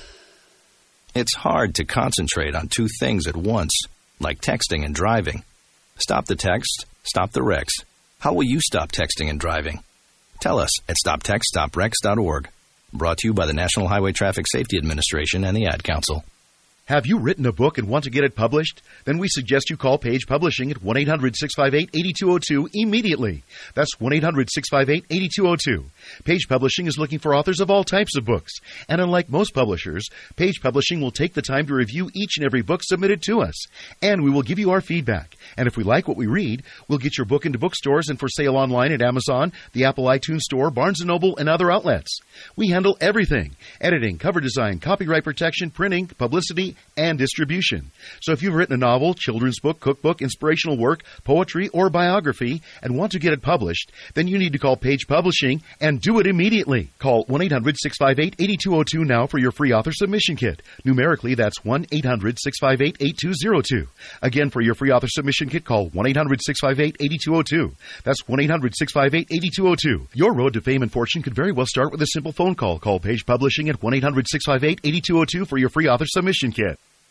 It's hard to concentrate on two things at once, like texting and driving. Stop the text, stop the wrecks. How will you stop texting and driving? Tell us at stop text stop wrecks dot org. Brought to you by the National Highway Traffic Safety Administration and the Ad Council. Have you written a book and want to get it published? Then we suggest you call Page Publishing at one eight hundred six five eight eight two zero two immediately. That's one eight hundred six five eight eight two zero two. Page Publishing is looking for authors of all types of books. And unlike most publishers, Page Publishing will take the time to review each and every book submitted to us. And we will give you our feedback. And if we like what we read, we'll get your book into bookstores and for sale online at Amazon, the Apple iTunes Store, Barnes and Noble, and other outlets. We handle everything: editing, cover design, copyright protection, printing, publicity, and distribution. So if you've written a novel, children's book, cookbook, inspirational work, poetry, or biography and want to get it published, then you need to call Page Publishing and do it immediately. Call one eight hundred six five eight eight two zero two now for your free author submission kit. Numerically, that's one eight hundred six five eight eight two zero two. Again, for your free author submission kit, call one eight hundred six five eight eight two zero two. That's one eight hundred six five eight eight two zero two. Your road to fame and fortune could very well start with a simple phone call. Call Page Publishing at one eight hundred six five eight eight two zero two for your free author submission kit.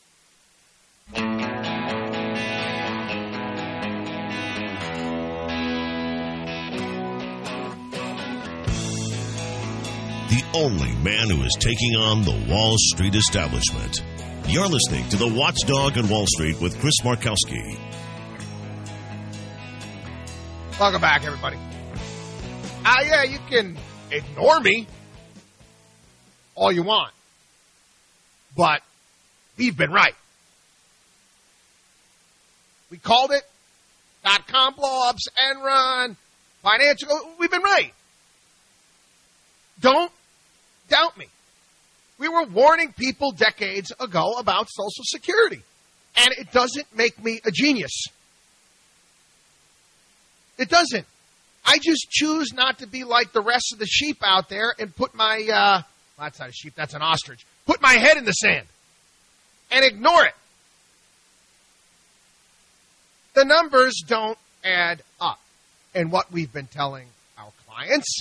The only man who is taking on the Wall Street establishment. You're listening to the Watchdog on Wall Street with Chris Markowski. Welcome back, everybody. Ah, uh, yeah, you can ignore me all you want, but we've been right. We called it. Dot-com blow-ups, Enron, financial. We've been right. Don't doubt me. We were warning people decades ago about Social Security, and it doesn't make me a genius. It doesn't. I just choose not to be like the rest of the sheep out there and put my, uh, well, that's not a sheep, that's an ostrich, put my head in the sand and ignore it. The numbers don't add up. And what we've been telling our clients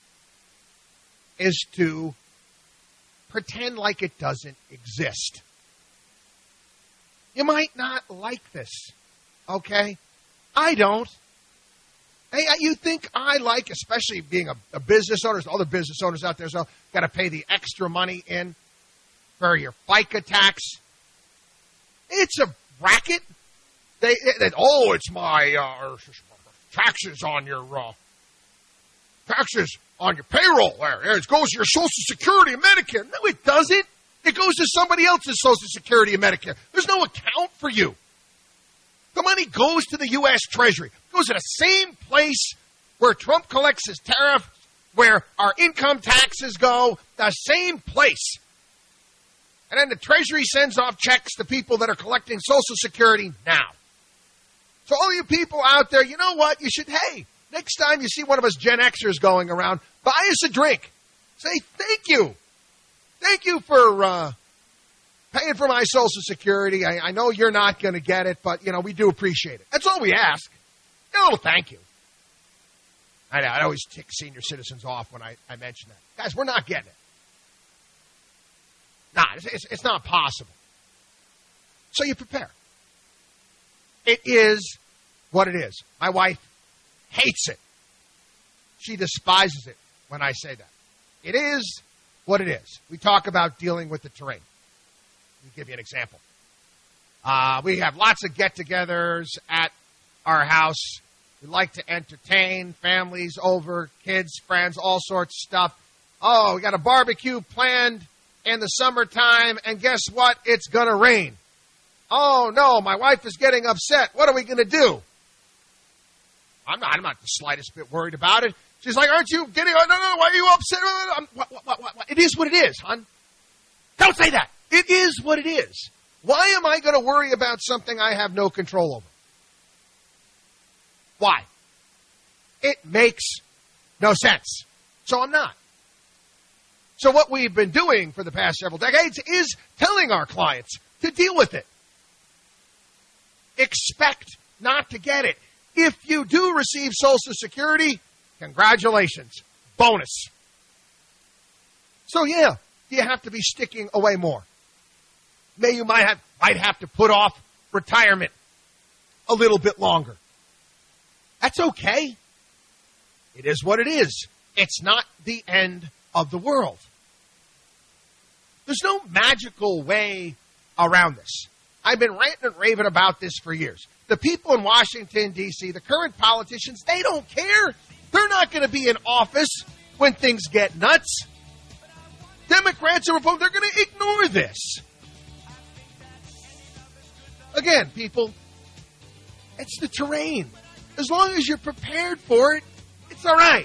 is to pretend like it doesn't exist. You might not like this, okay? I don't. Hey, you think I like, especially being a, a business owner, there's other business owners out there, so got to pay the extra money in for your FICA tax. It's a racket. They, they, oh, it's my uh, taxes on your uh, taxes on your payroll. There, it goes to your Social Security and Medicare. No, it doesn't. It goes to somebody else's Social Security and Medicare. There's no account for you. The money goes to the U S Treasury. It goes to the same place where Trump collects his tariff, where our income taxes go, the same place. And then the Treasury sends off checks to people that are collecting Social Security now. So all you people out there, you know what? You should, hey, next time you see one of us Gen Xers going around, buy us a drink. Say thank you. Thank you for uh, paying for my Social Security. I, I know you're not going to get it, but, you know, we do appreciate it. That's all we ask. A little thank you. I, I always tick senior citizens off when I, I mention that. Guys, we're not getting it. Nah, it's, it's, it's not possible. So you prepare. It is what it is. My wife hates it. She despises it when I say that. It is what it is. We talk about dealing with the terrain. Let me give you an example. Uh, we have lots of get-togethers at our house. We like to entertain families over, kids, friends, all sorts of stuff. Oh, we got a barbecue planned in the summertime, and guess what? It's going to rain. Oh, no, my wife is getting upset. What are we going to do? I'm not, I'm not the slightest bit worried about it. She's like, aren't you getting, oh, no, no, why are you upset? I'm, what, what, what, what? It is what it is, hon. Don't say that. It is what it is. Why am I going to worry about something I have no control over? Why? It makes no sense. So I'm not. So what we've been doing for the past several decades is telling our clients to deal with it. Expect not to get it. If you do receive Social Security, congratulations. Bonus. So yeah, you have to be sticking away more. May you might have, might have to put off retirement a little bit longer. That's okay. It is what it is. It's not the end of the world. There's no magical way around this. I've been ranting and raving about this for years. The people in Washington, D C, the current politicians, they don't care. They're not going to be in office when things get nuts. Democrats and Republicans, they're going to ignore this. Again, people, it's the terrain. As long as you're prepared for it, it's all right.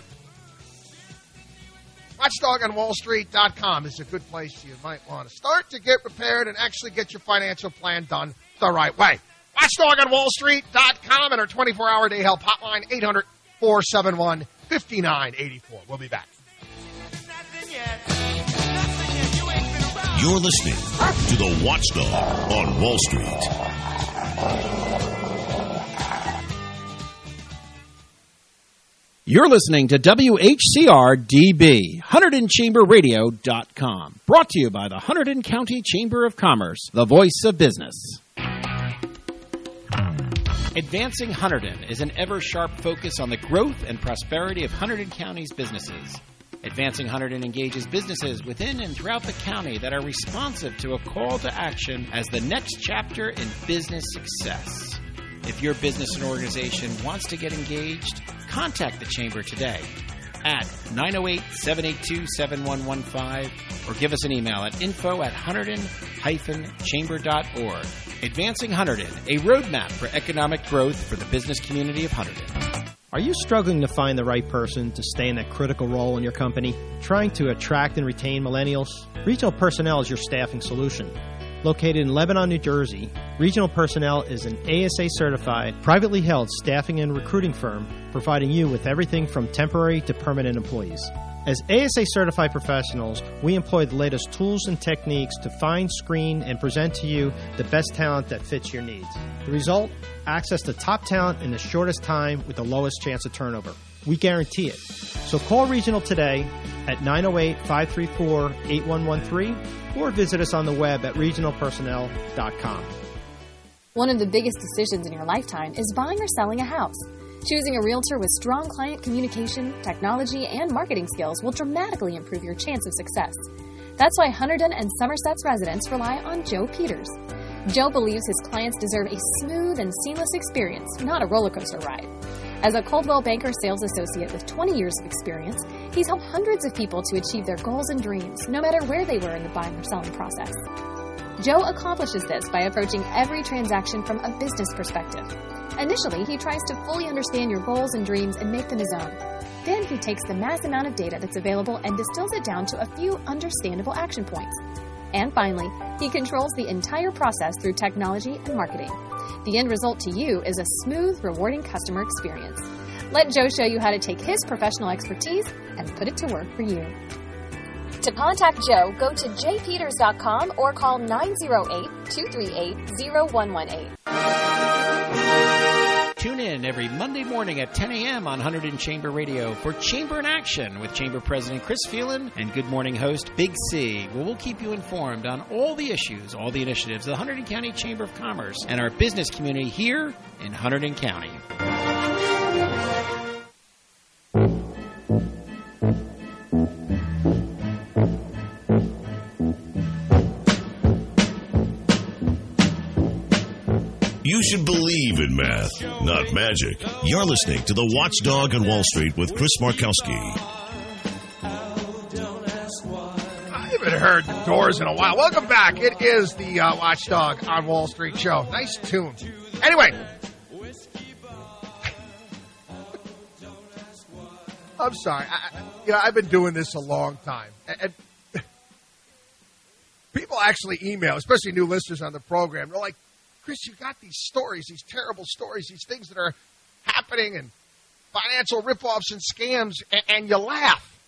watchdog on wall street dot com is a good place you might want to start to get prepared and actually get your financial plan done the right way. watchdog on wall street dot com and our twenty-four hour day help hotline, eight hundred, four seven one, five nine eight four. We'll be back. You're listening to the Watchdog on Wall Street. You're listening to W H C R D B, Hunterdon Chamber Radio dot com. Brought to you by the Hunterdon County Chamber of Commerce, the voice of business. Advancing Hunterdon is an ever-sharp focus on the growth and prosperity of Hunterdon County's businesses. Advancing Hunterdon engages businesses within and throughout the county that are responsive to a call to action as the next chapter in business success. If your business and organization wants to get engaged, contact the Chamber today at nine oh eight, seven eight two, seven one one five or give us an email at info at hunterdon dash chamber dot org. Advancing Hunterdon, a roadmap for economic growth for the business community of Hunterdon. Are you struggling to find the right person to stay in that critical role in your company? Trying to attract and retain millennials? Regional Personnel is your staffing solution. Located in Lebanon, New Jersey, Regional Personnel is an A S A-certified, privately held staffing and recruiting firm providing you with everything from temporary to permanent employees. As A S A-certified professionals, we employ the latest tools and techniques to find, screen, and present to you the best talent that fits your needs. The result? Access to top talent in the shortest time with the lowest chance of turnover. We guarantee it. So call Regional today at nine oh eight, five three four, eight one one three or visit us on the web at regional personnel dot com. One of the biggest decisions in your lifetime is buying or selling a house. Choosing a realtor with strong client communication, technology, and marketing skills will dramatically improve your chance of success. That's why Hunterdon and Somerset's residents rely on Joe Peters. Joe believes his clients deserve a smooth and seamless experience, not a roller coaster ride. As a Coldwell Banker sales associate with twenty years of experience, he's helped hundreds of people to achieve their goals and dreams, no matter where they were in the buying or selling process. Joe accomplishes this by approaching every transaction from a business perspective. Initially, he tries to fully understand your goals and dreams and make them his own. Then he takes the mass amount of data that's available and distills it down to a few understandable action points. And finally, he controls the entire process through technology and marketing. The end result to you is a smooth, rewarding customer experience. Let Joe show you how to take his professional expertise and put it to work for you. To contact Joe, go to j peters dot com or call nine oh eight, two three eight, oh one one eight. Tune in every Monday morning at ten a.m. on Hunterdon Chamber Radio for Chamber in Action with Chamber President Chris Phelan and Good Morning host Big C, where we'll keep you informed on all the issues, all the initiatives of the Hunterdon County Chamber of Commerce and our business community here in Hunterdon County. You should believe in math, not magic. You're listening to The Watchdog on Wall Street with Chris Markowski. I haven't heard the Doors in a while. Welcome back. It is the uh, Watchdog on Wall Street show. Nice tune. Anyway. I'm sorry. I, you know, I've been doing this a long time. And people actually email, especially new listeners on the program. They're like, Chris, you got these stories, these terrible stories, these things that are happening and financial ripoffs and scams, and, and you laugh.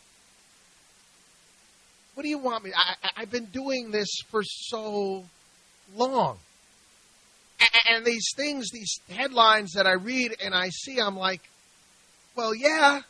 What do you want me? I, I, I've been doing this for so long. And, and these things, these headlines that I read and I see, I'm like, well, yeah.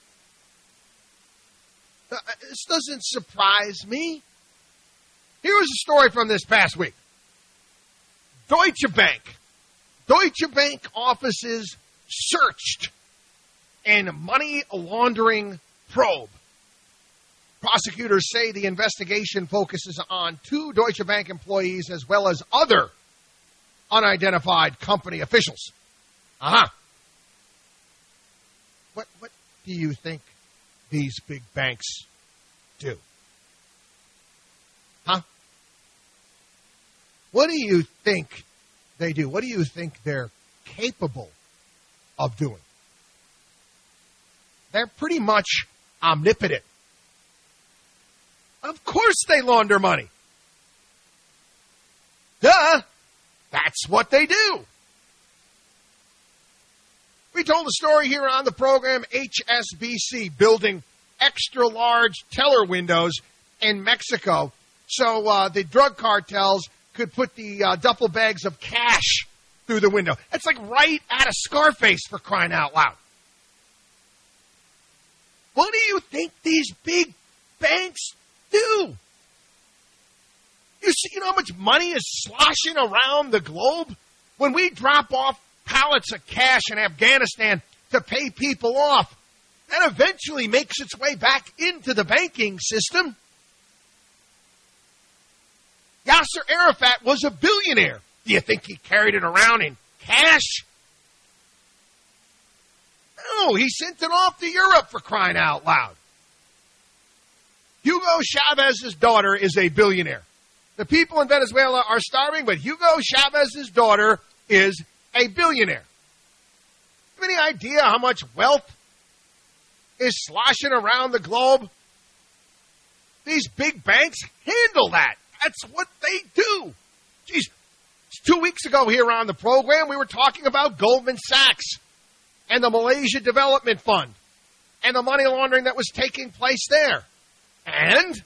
Uh, this doesn't surprise me. Here was a story from this past week. Deutsche Bank. Deutsche Bank offices searched in money laundering probe. Prosecutors say the investigation focuses on two Deutsche Bank employees as well as other unidentified company officials. Uh-huh. What, what do you think these big banks do? Huh? What do you think they do? What do you think they're capable of doing? They're pretty much omnipotent. Of course they launder money. Duh! That's what they do. We told a story here on the program, H S B C building extra-large teller windows in Mexico so uh, the drug cartels could put the uh, duffel bags of cash through the window. It's like right out of Scarface, for crying out loud. What do you think these big banks do? You see, you know how much money is sloshing around the globe? When we drop off pallets of cash in Afghanistan to pay people off, that eventually makes its way back into the banking system. Yasser Arafat was a billionaire. Do you think he carried it around in cash? No, he sent it off to Europe, for crying out loud. Hugo Chavez's daughter is a billionaire. The people in Venezuela are starving, but Hugo Chavez's daughter is a billionaire. Have any idea how much wealth is sloshing around the globe? These big banks handle that. That's what they do. Jeez, two weeks ago here on the program, we were talking about Goldman Sachs and the Malaysia Development Fund and the money laundering that was taking place there. And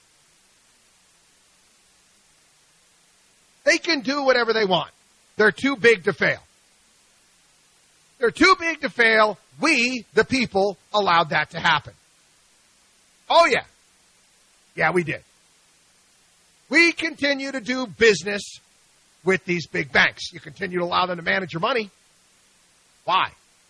they can do whatever they want. They're too big to fail. They're too big to fail. We, the people, allowed that to happen. Oh, yeah. Yeah, we did. We continue to do business with these big banks. You continue to allow them to manage your money. Why?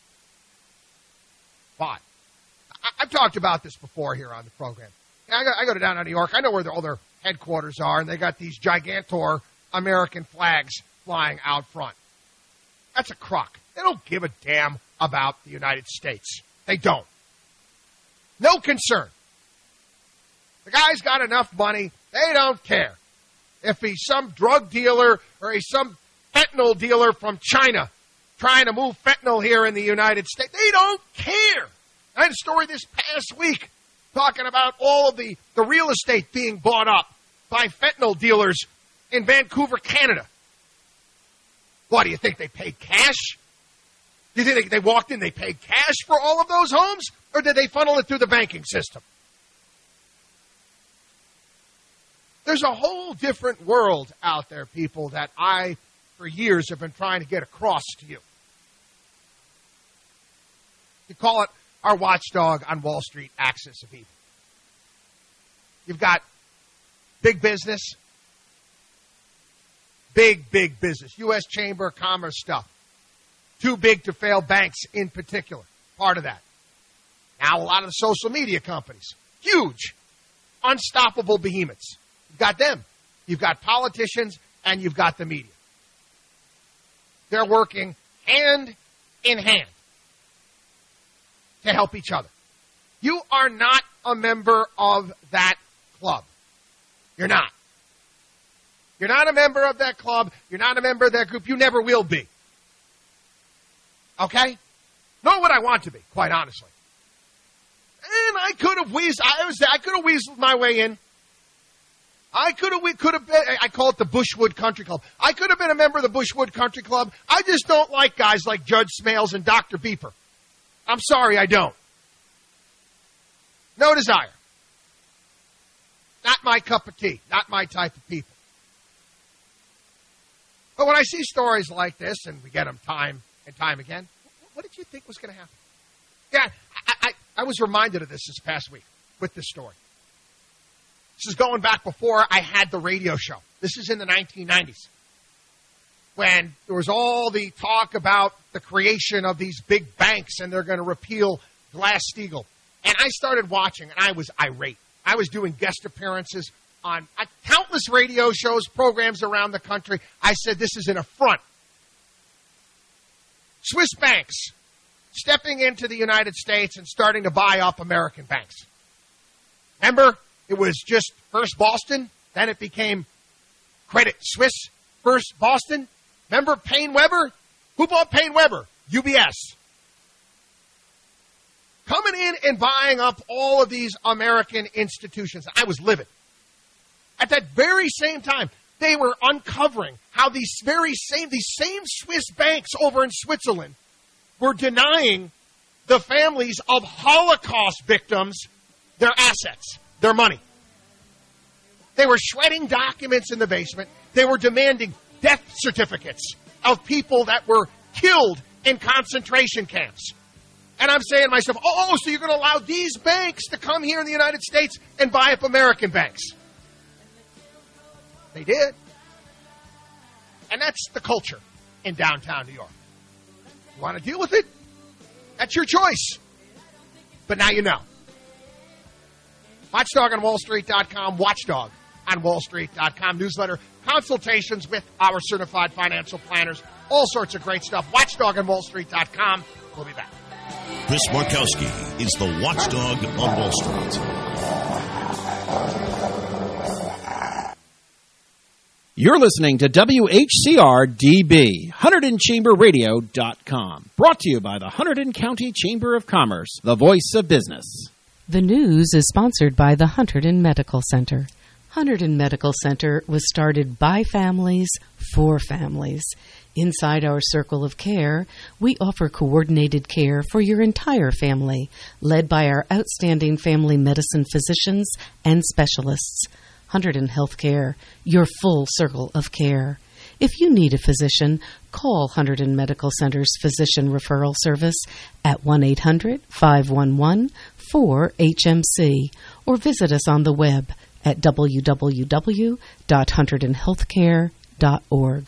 Why? I- I've talked about this before here on the program. I go, I go to downtown New York. I know where all their headquarters are, and they got these gigantor American flags flying out front. That's a crock. They don't give a damn about the United States. They don't. No concern. The guy's got enough money. They don't care if he's some drug dealer or he's some fentanyl dealer from China trying to move fentanyl here in the United States. They don't care. I had a story this past week talking about all of the, the real estate being bought up by fentanyl dealers in Vancouver, Canada. What, do you think they paid cash? Do you think they, they walked in, they paid cash for all of those homes? Or did they funnel it through the banking system? There's a whole different world out there, people, that I, for years, have been trying to get across to you. You call it our watchdog on Wall Street, axis of evil. You've got big business, big, big business, U S Chamber of Commerce stuff. Too big to fail banks in particular, part of that. Now a lot of the social media companies, huge, unstoppable behemoths. You've got them. You've got politicians, and you've got the media. They're working hand in hand to help each other. You are not a member of that club. You're not. You're not a member of that club. You're not a member of that group. You never will be. Okay? Nor would I want to be, quite honestly. And I could have weaseled, I was, I could have weaseled my way in. I could have, we could have been, I call it the Bushwood Country Club. I could have been a member of the Bushwood Country Club. I just don't like guys like Judge Smales and Doctor Beeper. I'm sorry, I don't. No desire. Not my cup of tea. Not my type of people. But when I see stories like this, and we get them time and time again, what did you think was going to happen? Yeah, I, I, I was reminded of this this past week with this story. This is going back before I had the radio show. This is in the nineteen nineties. When there was all the talk about the creation of these big banks and they're going to repeal Glass-Steagall. And I started watching, and I was irate. I was doing guest appearances on uh, countless radio shows, programs around the country. I said, this is an affront. Swiss banks stepping into the United States and starting to buy up American banks. Remember, it was just First Boston, then it became Credit Suisse, First Boston. Remember Payne Weber? Who bought Payne Weber? U B S. Coming in and buying up all of these American institutions. I was livid. At that very same time, they were uncovering how these very same, these same Swiss banks over in Switzerland were denying the families of Holocaust victims their assets, their money. They were shredding documents in the basement. They were demanding death certificates of people that were killed in concentration camps. And I'm saying to myself, oh, so you're going to allow these banks to come here in the United States and buy up American banks? They did. And that's the culture in downtown New York. You want to deal with it? That's your choice. But now you know. Watchdog on Wall Street dot com, Watchdog on Wall Street dot com, newsletter, consultations with our certified financial planners, all sorts of great stuff. Watchdog on Wall Street dot com. We'll be back. Chris Markowski is the Watchdog on Wall Street. You're listening to W H C R D B, Hunterdon Chamber Radio dot com. Brought to you by the Hunterdon County Chamber of Commerce, the voice of business. The news is sponsored by the Hunterdon Medical Center. Hunterdon Medical Center was started by families for families. Inside our circle of care, we offer coordinated care for your entire family, led by our outstanding family medicine physicians and specialists. Hunterdon Healthcare, your full circle of care. If you need a physician, call Hunterdon Medical Center's Physician Referral Service at one eight hundred, five one one, four H M C or visit us on the web at w w w dot hunterdon healthcare dot org.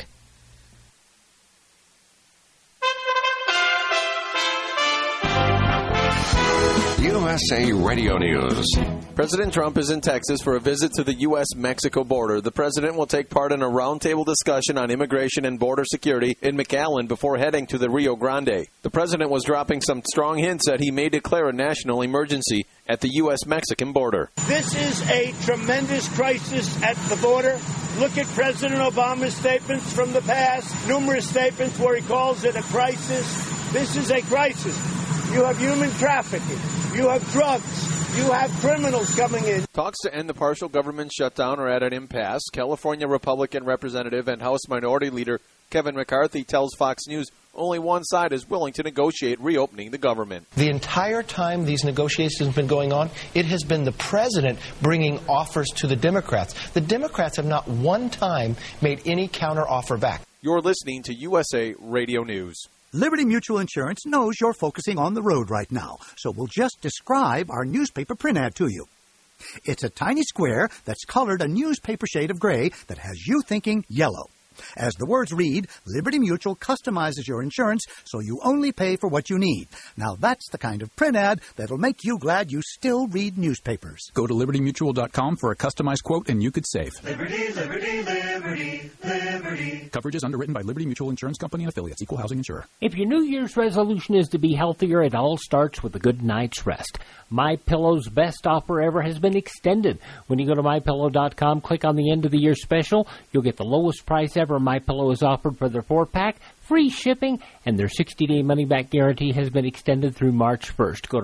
U S A Radio News. President Trump is in Texas for a visit to the U S Mexico border. The president will take part in a roundtable discussion on immigration and border security in McAllen before heading to the Rio Grande. The president was dropping some strong hints that he may declare a national emergency at the U S Mexican border. This is a tremendous crisis at the border. Look at President Obama's statements from the past, numerous statements where he calls it a crisis. This is a crisis. You have human trafficking. You have drugs. You have criminals coming in. Talks to end the partial government shutdown are at an impasse. California Republican Representative and House Minority Leader Kevin McCarthy tells Fox News only one side is willing to negotiate reopening the government. The entire time these negotiations have been going on, it has been the president bringing offers to the Democrats. The Democrats have not one time made any counteroffer back. You're listening to U S A Radio News. Liberty Mutual Insurance knows you're focusing on the road right now, so we'll just describe our newspaper print ad to you. It's a tiny square that's colored a newspaper shade of gray that has you thinking yellow. As the words read, Liberty Mutual customizes your insurance so you only pay for what you need. Now that's the kind of print ad that'll make you glad you still read newspapers. Go to liberty mutual dot com for a customized quote and you could save. Liberty, liberty, liberty, liberty. Coverage is underwritten by Liberty Mutual Insurance Company and affiliates, equal housing insurer. If your New Year's resolution is to be healthier, it all starts with a good night's rest. MyPillow's best offer ever has been extended. When you go to my pillow dot com, click on the end of the year special, you'll get the lowest price ever MyPillow has offered for their four-pack, free shipping, and their sixty-day money-back guarantee has been extended through March first. Go to